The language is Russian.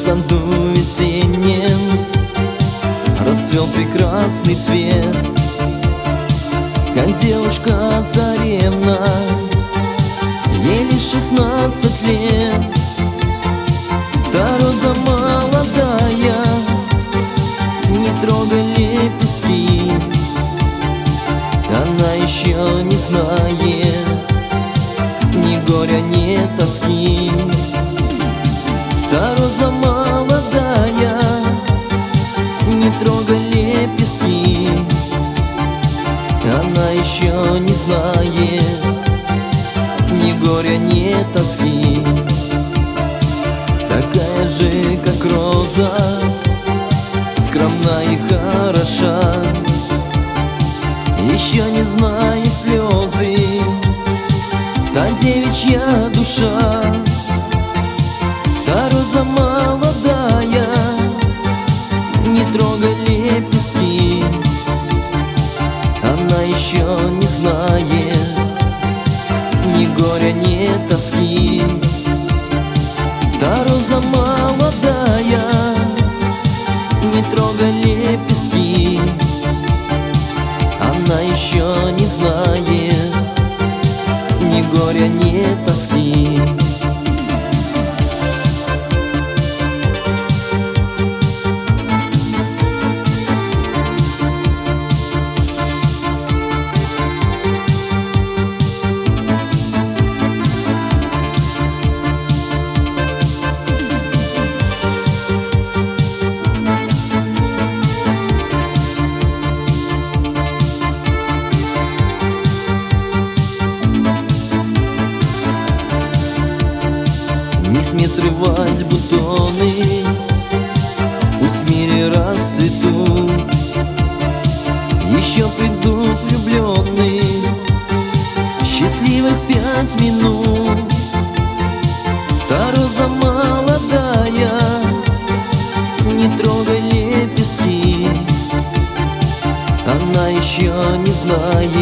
саду весеннем расцвел прекрасный цвет, как девушка-царевна, ей лишь 16 лет. Та роза молодая, не трогай лепестки, она еще не знает ни горя, ни тоски. Та роза молодая, не трогай лепестки, она еще не знает ни горя, ни тоски. Такая же, как роза, скромна и хороша, еще не знает слезы та девичья душа. Та роза молодая, не трогай лепестки, она еще не знает ни горя, ни тоски. Та роза молодая, не трогай лепестки, она еще не знает ни горя, ни тоски. Не смей срывать бутоны, пусть в мире расцветут, еще придут влюбленные, счастливых 5 минут. Та роза молодая, не трогай лепестки, она еще не знает